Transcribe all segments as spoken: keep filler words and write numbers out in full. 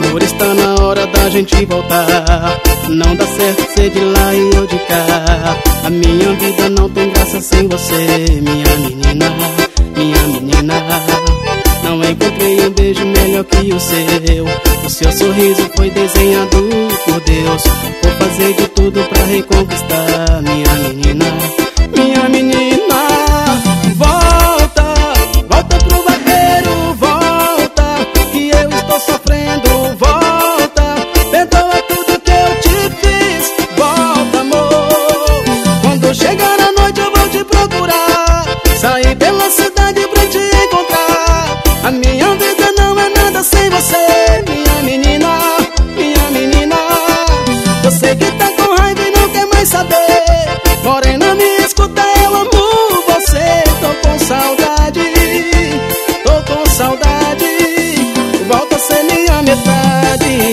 Amor, está na hora da gente voltar. Não dá certo ser de lá e eu de cá. A minha vida não tem graça sem você, minha menina, minha menina. Não encontrei um beijo melhor que o seu. O seu sorriso foi desenhado por Deus. Vou fazer de tudo pra reconquistar, minha menina, minha menina. Volta, volta pro vaqueiro, volta, que eu estou sofrendo. Volta, perdoa tudo que eu te fiz. Volta, amor. Quando chegar a noite eu vou te procurar, sair pela cidade pra te encontrar. A minha vida não é nada sem você, minha menina, minha menina. Eu sei que tá com raiva e não quer mais saber. Morena, me escuta, eu amo você. Tô com saudade, tô com saudade. Volta a ser minha metade.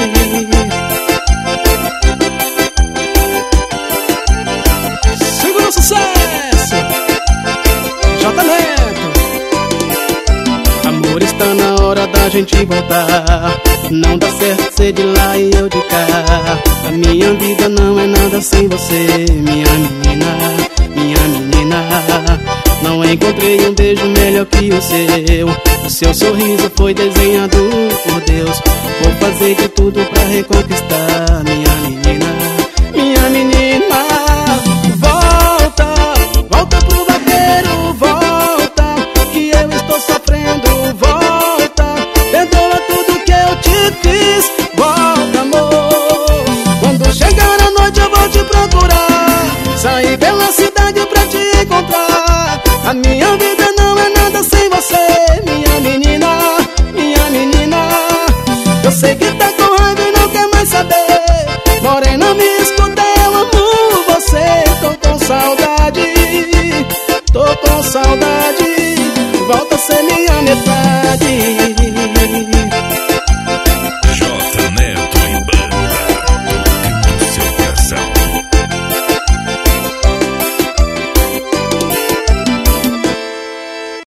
Segura o sucesso, J Neto. Amor, está na hora da gente voltar. Não dá certo ser de lá e eu de cá. A minha vida não é nada sem você, minha menina, minha menina. Não encontrei um beijo melhor que o seu. O seu sorriso foi desenhado por Deus. Vou fazer de tudo pra reconquistar, minha menina, minha menina. Volta, volta pro vaqueiro, volta, que eu estou sofrendo. Volta, perdoa tudo que eu te fiz. Volta, amor. Quando chegar a noite eu vou te procurar, sair pela cidade pra te encontrar. A minha vida não é nada sem você, minha menina, minha menina. Eu sei que tá com raiva e não quer mais saber. Morena, me escuta, eu amo você. Tô com saudade, tô com saudade. Volta a ser minha metade.